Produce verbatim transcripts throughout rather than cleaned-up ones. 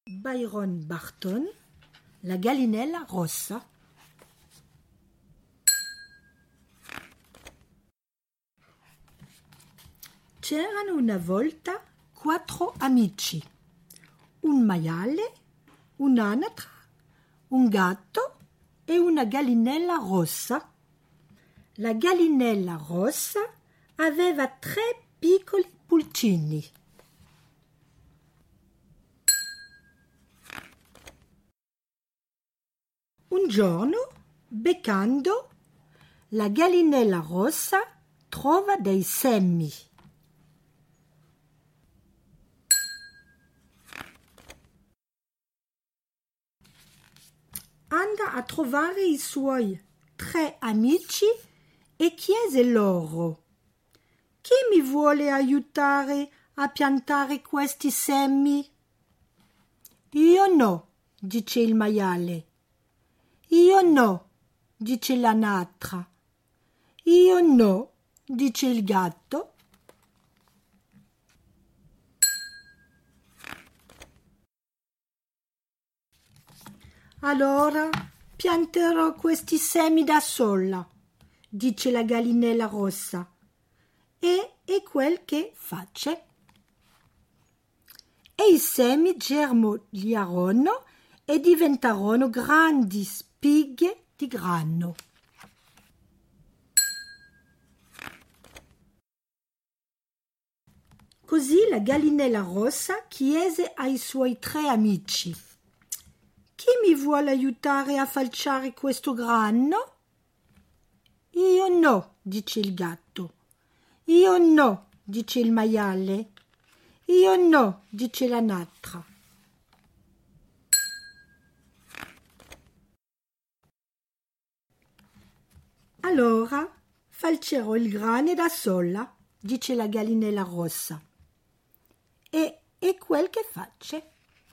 Byron Barton, La gallinella rossa. C'erano una volta quattro amici, un maiale, un'anatra, un gatto e una gallinella rossa. La gallinella rossa aveva tre piccoli pulcini. Un giorno, beccando, la gallinella rossa trova dei semi. Anda a trovare i suoi tre amici e chiese loro: chi mi vuole aiutare a piantare questi semi? Io no, dice il maiale. Io no, dice l'anatra. Io no, dice il gatto. Allora pianterò questi semi da sola, dice la gallinella rossa. E è quel che face. E i semi germogliarono e diventarono grandi spighe di grano. Così la gallinella rossa chiese ai suoi tre amici: chi mi vuole aiutare a falciare questo grano? Io no, dice il gatto. Io no, dice il maiale. Io no, dice l'anatra. Allora falcerò il grano da sola, dice la gallinella rossa. E è quel che face.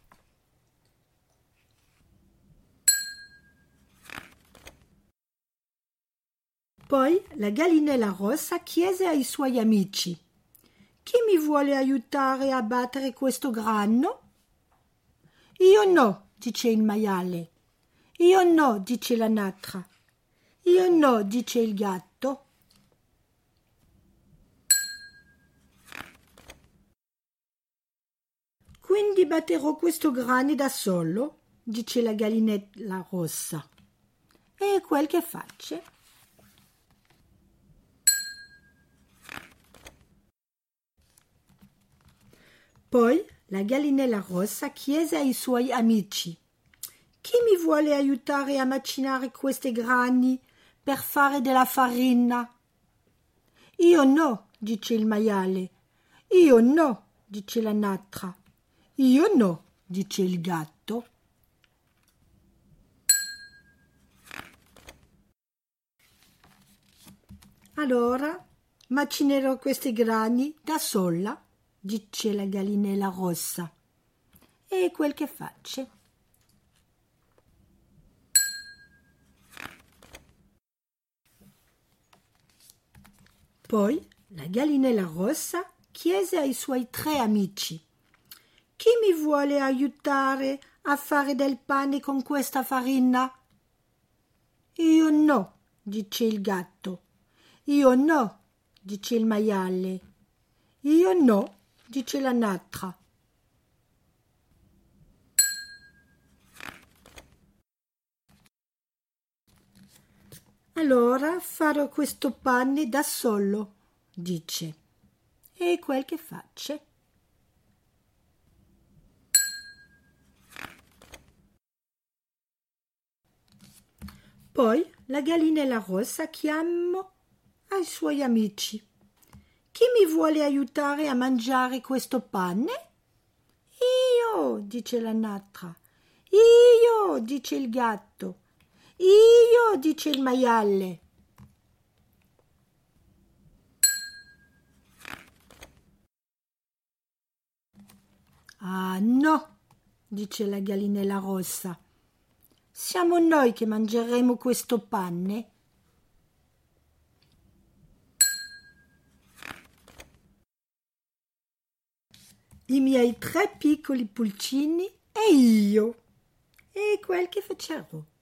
Poi la gallinella rossa chiese ai suoi amici: chi mi vuole aiutare a battere questo grano? Io no, dice il maiale. Io no, dice l'anatra. Io no, dice il gatto. Quindi batterò questo grano da solo, dice la gallinella rossa. E è quel che face. Poi la gallinella rossa chiese ai suoi amici: chi mi vuole aiutare a macinare questi grani per fare della farina? Io no, dice il maiale. Io no, dice l'anatra. Io no, dice il gatto. Allora macinerò questi grani da sola, dice la gallinella rossa. E quel che face. Poi la gallinella rossa chiese ai suoi tre amici: chi mi vuole aiutare a fare del pane con questa farina? Io no, dice il gatto. Io no, dice il maiale. Io no, dice l'anatra. Allora farò questo pane da solo, dice. E è quel che face. Poi la gallinella rossa chiamò ai suoi amici: chi mi vuole aiutare a mangiare questo pane? Io, dice l'anatra. Io, dice il gatto. Io, dice il maiale. Ah no, dice la gallinella rossa. Siamo noi che mangeremo questo pane. I miei tre piccoli pulcini e e io? E quel che facevo?